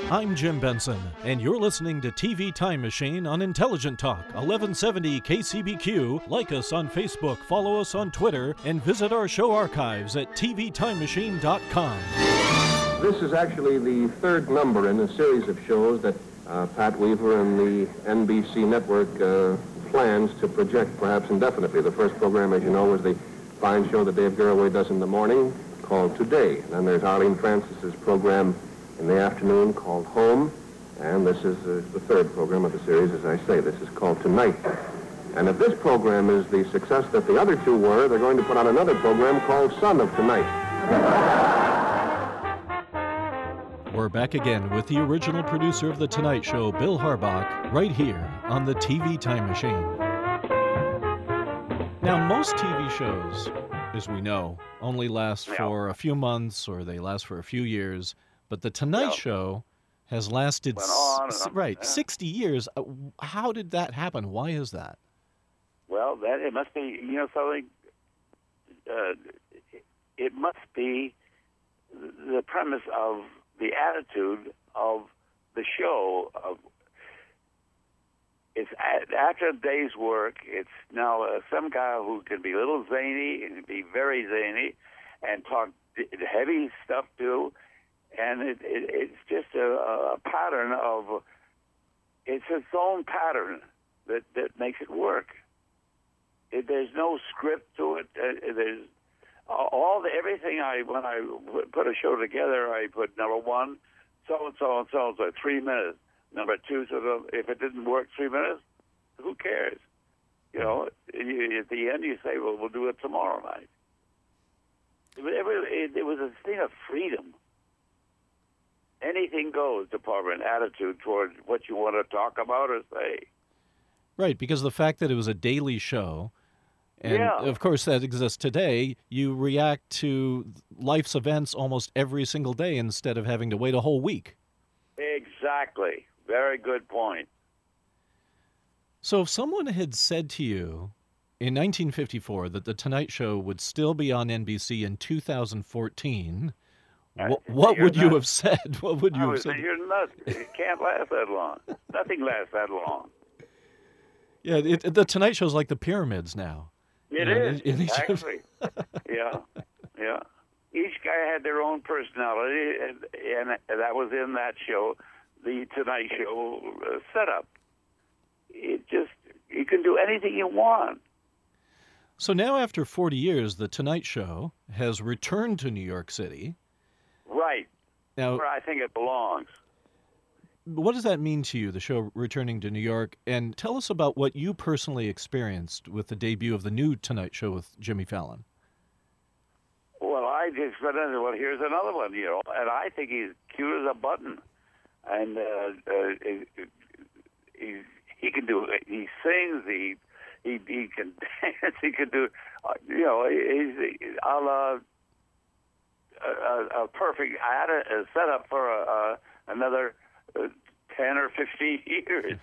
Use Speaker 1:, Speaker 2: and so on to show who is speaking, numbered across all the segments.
Speaker 1: I'm Jim Benson, and you're listening to TV Time Machine on Intelligent Talk, 1170 KCBQ. Like us on Facebook, follow us on Twitter, and visit our show archives at tvtimemachine.com.
Speaker 2: This is actually the third number in a series of shows that Pat Weaver and the NBC network plans to project perhaps indefinitely. The first program, as you know, was the fine show that Dave Garroway does in the morning called Today. And then there's Arlene Francis's program in the afternoon called Home. And this is the third program of the series, as I say. This is called Tonight. And if this program is the success that the other two were, they're going to put on another program called Son of Tonight.
Speaker 1: We're back again with the original producer of The Tonight Show, Bill Harbach, right here on the TV Time Machine. Now, most TV shows, as we know, only last for a few months or they last for a few years, but The Tonight Show has lasted 60 years. How did that happen? Why is that?
Speaker 3: Well, it must be, something, it must be the premise of the attitude of the show. It's after a day's work, it's now some guy who can be a little zany and be very zany and talk heavy stuff too. And it's just a pattern of, it's its own pattern that makes it work. There's no script to it. There's everything when I put a show together, I put number one, so-and-so and so-and-so, 3 minutes. Number two, if it didn't work 3 minutes, who cares? At the end you say, well, we'll do it tomorrow night. It was a thing of freedom. Anything goes department attitude towards what you want to talk about or say.
Speaker 1: Right, because the fact that it was a daily show, and of course that exists today, you react to life's events almost every single day instead of having to wait a whole week.
Speaker 3: Exactly. Very good point.
Speaker 1: So if someone had said to you in 1954 that The Tonight Show would still be on NBC in 2014, what would you have said? What would you have said?
Speaker 3: You're nuts. It can't last that long. Nothing lasts that long.
Speaker 1: Yeah, The Tonight Show's like the pyramids now.
Speaker 3: It is, actually. Yeah. Each guy had their own personality, and that was in that show, the Tonight Show setup. You can do anything you want.
Speaker 1: So now after 40 years, The Tonight Show has returned to New York City.
Speaker 3: Right.
Speaker 1: Now,
Speaker 3: where I think it belongs.
Speaker 1: What does that mean to you, the show returning to New York? And tell us about what you personally experienced with the debut of the new Tonight Show with Jimmy Fallon.
Speaker 3: Well, I just said, well, here's another one, and I think he's cute as a button. And he can do it. He sings, he can dance, he can do, he's a perfect setup for another 10 or 15 years.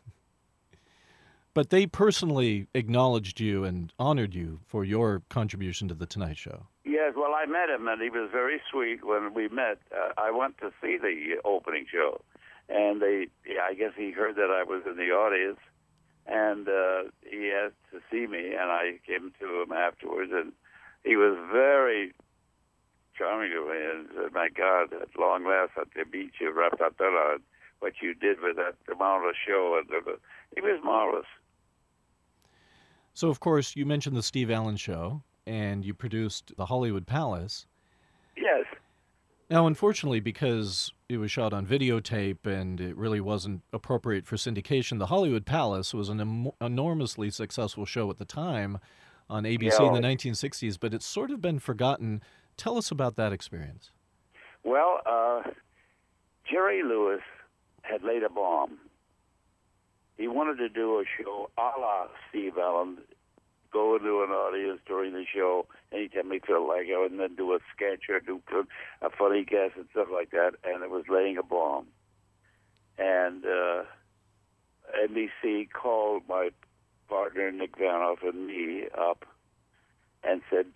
Speaker 1: But they personally acknowledged you and honored you for your contribution to The Tonight Show.
Speaker 3: Yes, well, I met him, and he was very sweet when we met. I went to see the opening show, and I guess he heard that I was in the audience, and he asked to see me, and I came to him afterwards, and he was very charming to me, and said, my God, at long last, at the beach of Rapatala, what you did with that amount of show, it was marvelous.
Speaker 1: So, of course, you mentioned the Steve Allen Show, and you produced the Hollywood Palace.
Speaker 3: Yes.
Speaker 1: Now, unfortunately, because it was shot on videotape and it really wasn't appropriate for syndication, the Hollywood Palace was an enormously successful show at the time on ABC in the 1960s, but it's sort of been forgotten. Tell us about that experience.
Speaker 3: Well, Jerry Lewis had laid a bomb. He wanted to do a show a la Steve Allen, go into an audience during the show anytime he felt like it, and then do a sketch or do a funny guess and stuff like that, and it was laying a bomb. And NBC called my partner Nick Vanoff and me up and said,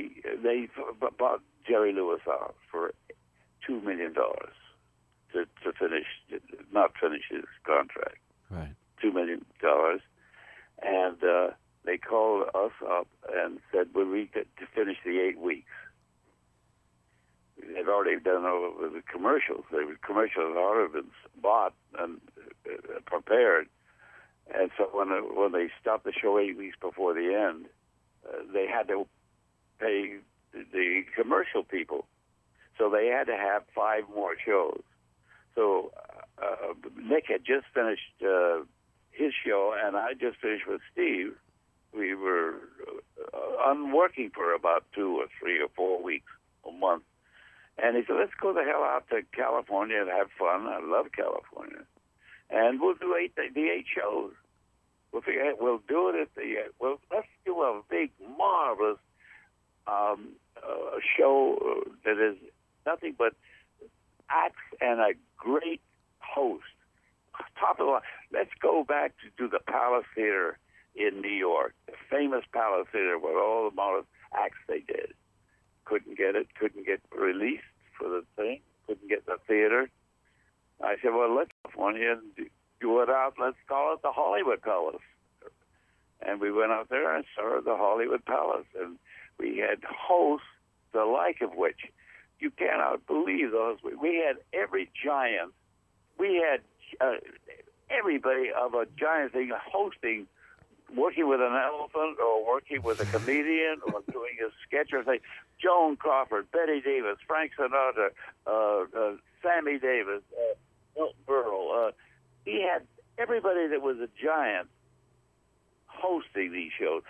Speaker 3: they bought Jerry Lewis out for $2 million to not finish his contract.
Speaker 1: Right.
Speaker 3: $2 million. And they called us up and said, "Will we get to finish the 8 weeks?" They'd already done over the commercials. The commercials had already been bought and prepared. And so when they stopped the show 8 weeks before the end, they had to pay the commercial people. So they had to have 5 more shows. So Nick had just finished his show, and I just finished with Steve. We were unworking for about 2 or 3 or 4 weeks, a month. And he said, "Let's go the hell out to California and have fun." I love California. And we'll do the 8 shows. We'll do it at let's do a big, marvelous show that is nothing but acts and a great host. Top of the line. Let's go back to the Palace Theater in New York, the famous Palace Theater with all the amount of acts they did. Couldn't get released for the thing, couldn't get the theater. I said, "Well, let's California and do it out. Let's call it the Hollywood Palace." And we went out there and saw the Hollywood Palace, and we had hosts the like of which you cannot believe those. We had every giant. We had everybody of a giant thing hosting, working with an elephant or working with a comedian or doing a sketch or thing. Joan Crawford, Betty Davis, Frank Sinatra, Sammy Davis, Milton Berle. He had everybody that was a giant hosting these shows.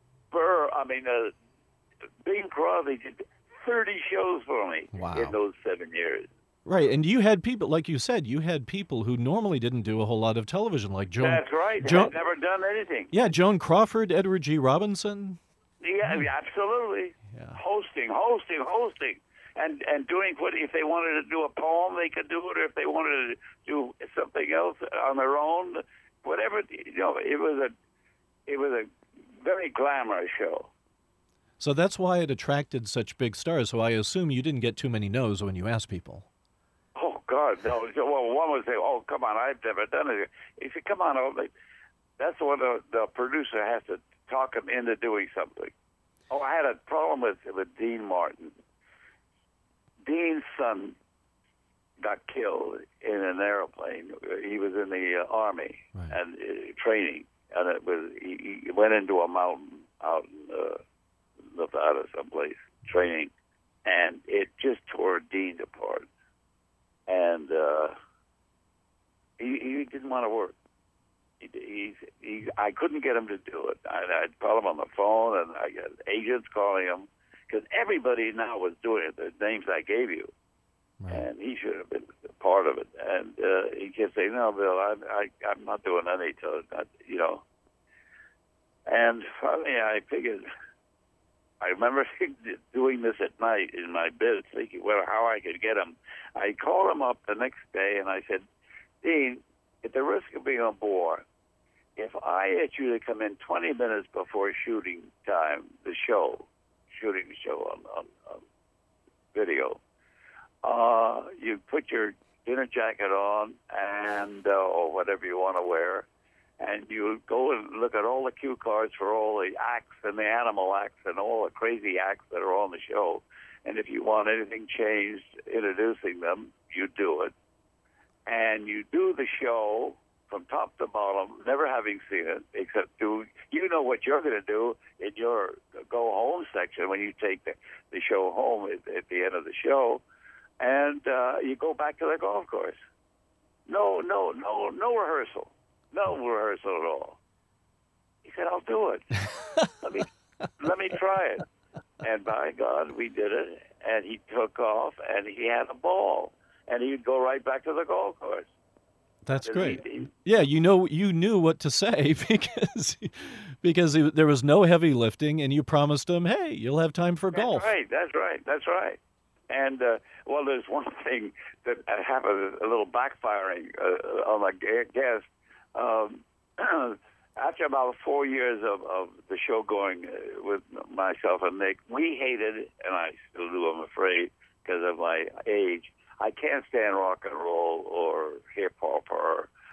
Speaker 3: Bing Crosby did 30 shows for me in those 7 years.
Speaker 1: Right, and you had people, like you said, who normally didn't do a whole lot of television, like Joan.
Speaker 3: That's right. They had never done anything.
Speaker 1: Yeah, Joan Crawford, Edward G. Robinson.
Speaker 3: Yeah, absolutely. Yeah. Hosting, and doing what if they wanted to do a poem, they could do it. Or if they wanted to do something else on their own, whatever. It was a very glamorous show.
Speaker 1: So that's why it attracted such big stars. So I assume you didn't get too many no's when you asked people.
Speaker 3: Oh, God, no. Well, one would say, "Oh, come on, I've never done it." He said, "Come on, that's when the producer has to talk him into doing something." Oh, I had a problem with Dean Martin. Dean's son got killed in an airplane. He was in the Army and training, and he went into a mountain out in Nevada someplace, training, and it just tore Dean apart. And he didn't want to work. I couldn't get him to do it. I'd call him on the phone, and I got agents calling him, because everybody now was doing it, the names I gave you. Right. And he should have been part of it. And he kept saying, "No, Bill, I'm not doing any to it, And finally I figured, I remember doing this at night in my bed, thinking, how I could get him. I called him up the next day, and I said, "Dean, at the risk of being a bore, if I asked you to come in 20 minutes before shooting time, shooting the show on video, you put your dinner jacket on and or whatever you want to wear, and you go and look at all the cue cards for all the acts and the animal acts and all the crazy acts that are on the show. And if you want anything changed, introducing them, you do it. And you do the show from top to bottom, never having seen it, except you know what you're going to do in your go home section when you take the show home at the end of the show. And you go back to the golf course. No rehearsal. No rehearsal at all. He said, "I'll do it. Let me try it." And by God, we did it. And he took off, and he had a ball. And he'd go right back to the golf course.
Speaker 1: That's great. Yeah, you knew what to say because there was no heavy lifting, and you promised him, "Hey, you'll have time for golf."
Speaker 3: That's right. And there's one thing that happened, a little backfiring on my guest. After about 4 years of the show going with myself and Nick, we hated it, and I still do, I'm afraid, because of my age. I can't stand rock and roll or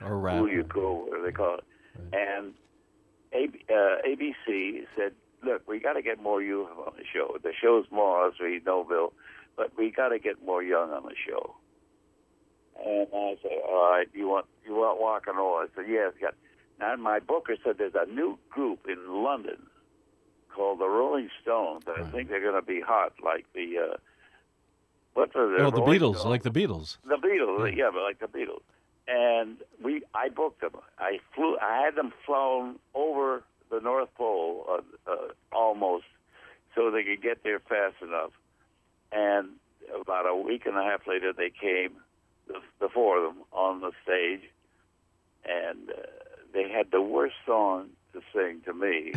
Speaker 1: Or rap.
Speaker 3: Who You Cool, whatever they call it.
Speaker 1: Right.
Speaker 3: And ABC said, look, we got to get more youth on the show. The show's more, as we know, Bill, but we got to get more young on the show. And I said, all right, you want rock and roll? I said, yes. Now, my booker said there's a new group in London called the Rolling Stones, and I think they're going to be hot, like the what was it?
Speaker 1: Oh, the
Speaker 3: Rolling
Speaker 1: Beatles,
Speaker 3: Stones.
Speaker 1: like the Beatles.
Speaker 3: The Beatles, yeah, but like the Beatles. And I booked them. I had them flown over the North Pole almost, so they could get there fast enough. And about a week and a half later, they came, the four of them, on the stage, and they had the worst song to sing to me.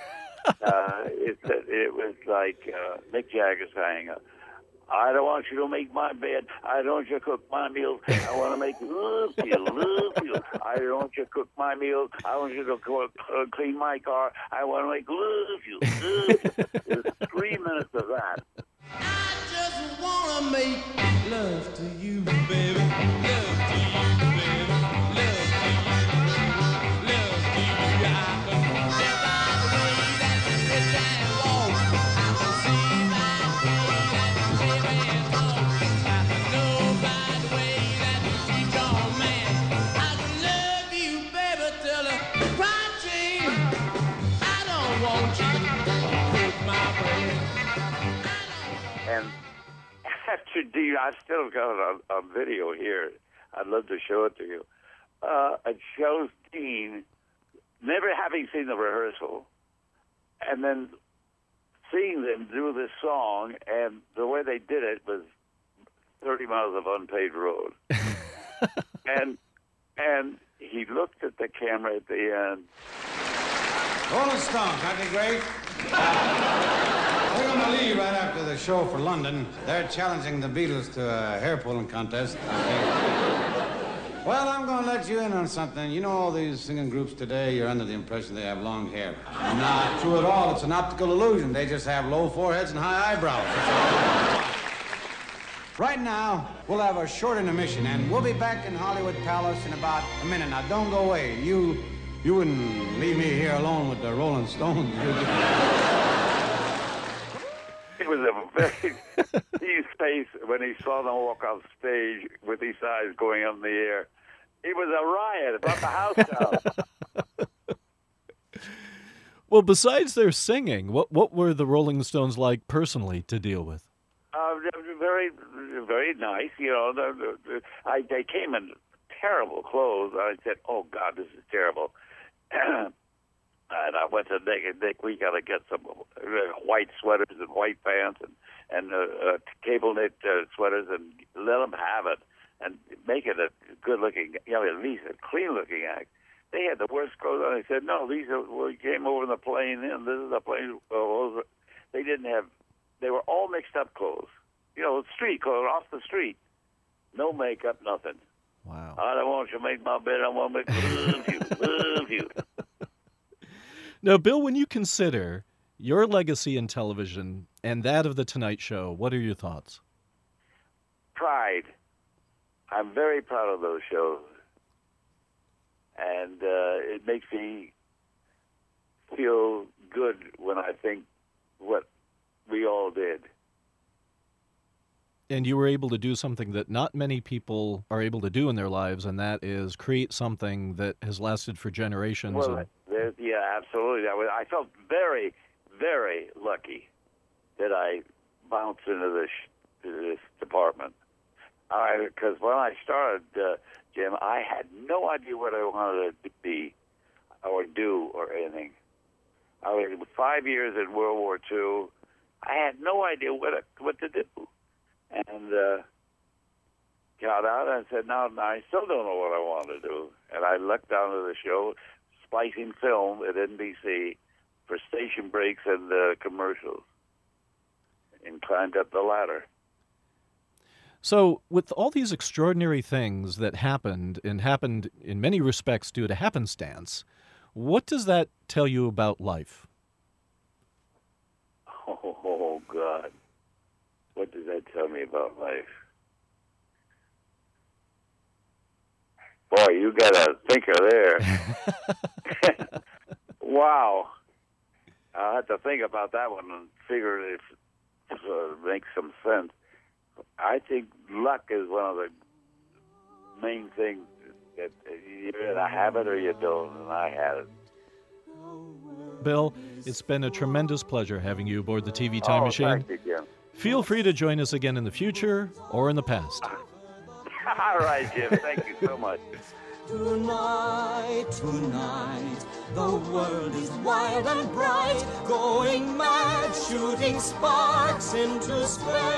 Speaker 3: It was like Mick Jagger sang, I don't want you to make my bed. I don't want you to cook my meals. I want to make love to you, love to you. I don't want you to cook my meals. I want you to clean my car. I want to make love to you, love to you. There's 3 minutes of that.
Speaker 4: I just want to make love to you, baby. Love to you, baby. Love to you. Love to you. I can tell by the way that you sit and walk. I can see by the way that you live and talk. I can know by the way that you treat your man. I can love you, baby, till the crying change. I don't want you to cook my bread.
Speaker 3: And after Dean, I still got it on video here. I'd love to show it to you. It shows Dean never having seen the rehearsal, and then seeing them do this song, and the way they did it was 30 miles of unpaved road. and he looked at the camera at the end.
Speaker 5: Rolling Stones, that'd be great. We're going to leave right after the show for London. They're challenging the Beatles to a hair pulling contest. Well, I'm going to let you in on something. You know all these singing groups today, you're under the impression they have long hair. Not true at all. It's an optical illusion. They just have low foreheads and high eyebrows. Right now, we'll have a short intermission, and we'll be back in Hollywood Palace in about a minute. Now, don't go away. You wouldn't leave me here alone with the Rolling Stones, would you?
Speaker 3: It was a very, his face when he saw them walk off stage with his eyes going up in the air. It was a riot. It brought the house down.
Speaker 1: Well, besides their singing, what were the Rolling Stones like personally to deal with?
Speaker 3: Very, very nice. You know, they came in terrible clothes. I said, "Oh God, this is terrible." And I went to Nick, we got to get some white sweaters and white pants and cable knit sweaters and let them have it and make it a good looking, at least a clean looking act. They had the worst clothes on. They said, no, we came over in the plane and this is the plane. They didn't have, they were all mixed up clothes. Street clothes, off the street. No makeup, nothing.
Speaker 1: Wow.
Speaker 3: I don't want you to make my bed. I want to make love you.
Speaker 1: Now, Bill, when you consider your legacy in television and that of The Tonight Show, what are your thoughts?
Speaker 3: Pride. I'm very proud of those shows. And it makes me feel good when I think what we all did.
Speaker 1: And you were able to do something that not many people are able to do in their lives, and that is create something that has lasted for generations.
Speaker 3: Well, yeah, absolutely. I felt very, very lucky that I bounced into this department. Because when I started, Jim, I had no idea what I wanted to be or do or anything. I was 5 years in World War II. I had no idea what to do. And got out and said, no, I still don't know what I want to do. And I looked down to the show, splicing film at NBC for station breaks and commercials, and climbed up the ladder.
Speaker 1: So with all these extraordinary things that happened in many respects due to happenstance, what does that tell you about life?
Speaker 3: Oh, God. What does that tell me about life? Boy, you got a thinker there. Wow. I'll have to think about that one and figure if it makes some sense. I think luck is one of the main things that you either have it or you don't, and I had it.
Speaker 1: Bill, it's been a tremendous pleasure having you aboard the TV Time Machine.
Speaker 3: Thank you, Jim.
Speaker 1: Feel free to join us again in the future or in the past.
Speaker 3: All right, Jim. Thank you so much.
Speaker 4: Tonight, the world is wild and bright, going mad, shooting sparks into space.